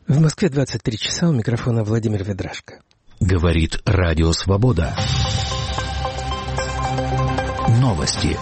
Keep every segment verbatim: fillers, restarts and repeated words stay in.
В Москве двадцать три часа, у микрофона Владимир Ведрашко. Говорит Радио Свобода. Новости.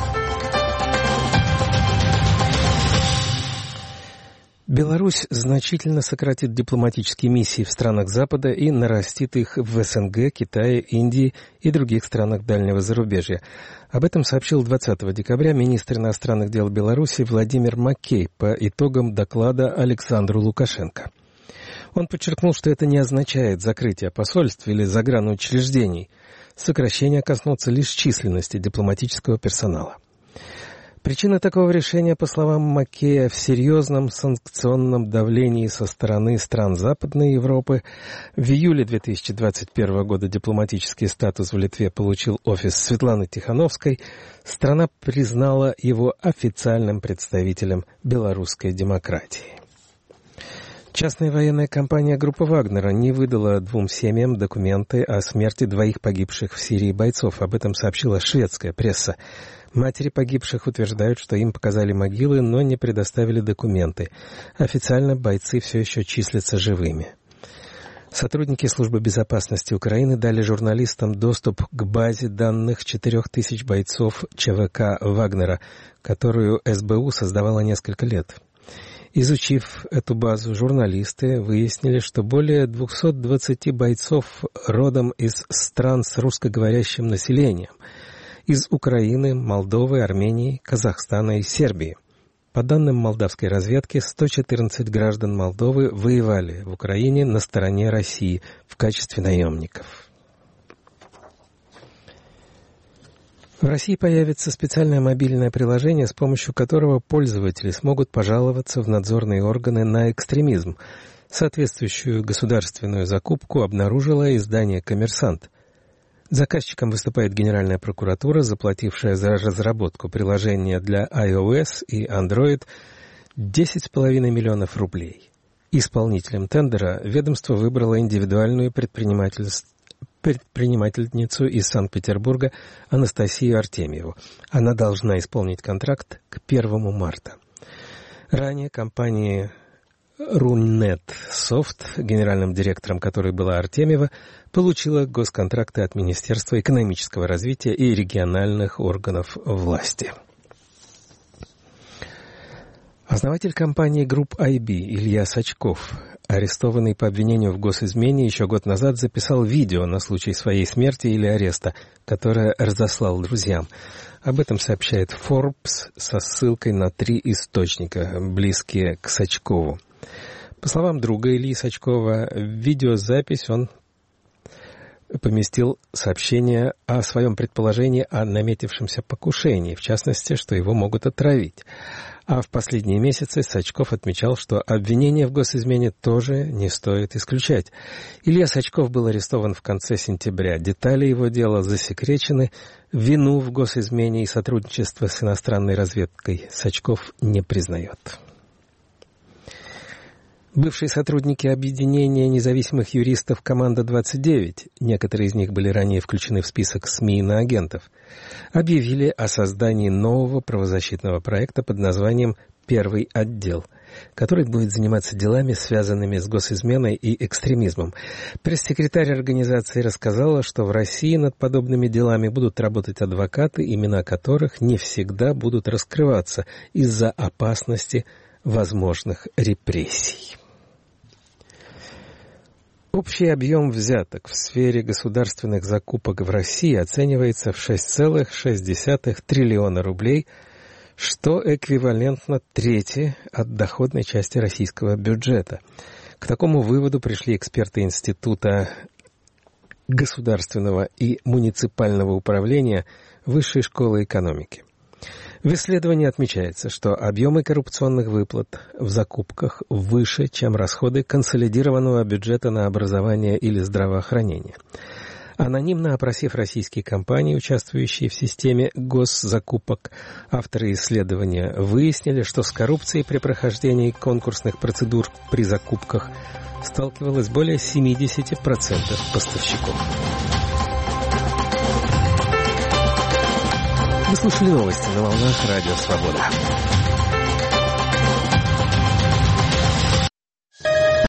Беларусь значительно сократит дипломатические миссии в странах Запада и нарастит их в СНГ, Китае, Индии и других странах дальнего зарубежья. Об этом сообщил двадцатого декабря министр иностранных дел Беларуси Владимир Маккей по итогам доклада Александру Лукашенко. Он подчеркнул, что это не означает закрытие посольств или загранучреждений. Сокращение коснутся лишь численности дипломатического персонала. Причина такого решения, по словам Маккея, в серьезном санкционном давлении со стороны стран Западной Европы. В июле две тысячи двадцать первого года дипломатический статус в Литве получил офис Светланы Тихановской. Страна признала его официальным представителем белорусской демократии. Частная военная компания группы Вагнера не выдала двум семьям документы о смерти двоих погибших в Сирии бойцов. Об этом сообщила шведская пресса. Матери погибших утверждают, что им показали могилы, но не предоставили документы. Официально бойцы все еще числятся живыми. Сотрудники службы безопасности Украины дали журналистам доступ к базе данных четырех тысяч бойцов ЧВК «Вагнера», которую СБУ создавала несколько лет. Изучив эту базу, журналисты выяснили, что более двухсот двадцати бойцов родом из стран с русскоговорящим населением, из Украины, Молдовы, Армении, Казахстана и Сербии. По данным молдавской разведки, сто четырнадцать граждан Молдовы воевали в Украине на стороне России в качестве наемников. В России появится специальное мобильное приложение, с помощью которого пользователи смогут пожаловаться в надзорные органы на экстремизм. Соответствующую государственную закупку обнаружило издание «Коммерсант». Заказчиком выступает Генеральная прокуратура, заплатившая за разработку приложения для iOS и Android десять с половиной миллионов рублей. Исполнителем тендера ведомство выбрало индивидуальную предпринимательство. предпринимательницу из Санкт-Петербурга Анастасию Артемьеву. Она должна исполнить контракт к первому марта. Ранее компания Рунет Софт, генеральным директором которой была Артемьева, получила госконтракты от Министерства экономического развития и региональных органов власти. Основатель компании Group ай би Илья Сачков, арестованный по обвинению в госизмене, еще год назад записал видео на случай своей смерти или ареста, которое разослал друзьям. Об этом сообщает Forbes со ссылкой на три источника, близкие к Сачкову. По словам друга Ильи Сачкова, в видеозапись он поместил сообщение о своем предположении о наметившемся покушении, в частности, что его могут отравить. А в последние месяцы Сачков отмечал, что обвинение в госизмене тоже не стоит исключать. Илья Сачков был арестован в конце сентября. Детали его дела засекречены. Вину в госизмене и сотрудничество с иностранной разведкой Сачков не признает. Бывшие сотрудники объединения независимых юристов «Команда двадцать девять», некоторые из них были ранее включены в список СМИ иноагентов, объявили о создании нового правозащитного проекта под названием «Первый отдел», который будет заниматься делами, связанными с госизменой и экстремизмом. Пресс-секретарь организации рассказала, что в России над подобными делами будут работать адвокаты, имена которых не всегда будут раскрываться из-за опасности возможных репрессий. Общий объем взяток в сфере государственных закупок в России оценивается в шесть целых шесть десятых триллиона рублей, что эквивалентно трети от доходной части российского бюджета. К такому выводу пришли эксперты Института государственного и муниципального управления Высшей школы экономики. В исследовании отмечается, что объемы коррупционных выплат в закупках выше, чем расходы консолидированного бюджета на образование или здравоохранение. Анонимно опросив российские компании, участвующие в системе госзакупок, авторы исследования выяснили, что с коррупцией при прохождении конкурсных процедур при закупках сталкивалось более семьдесят процентов поставщиков. Вы слушали новости на волнах Радио Свобода.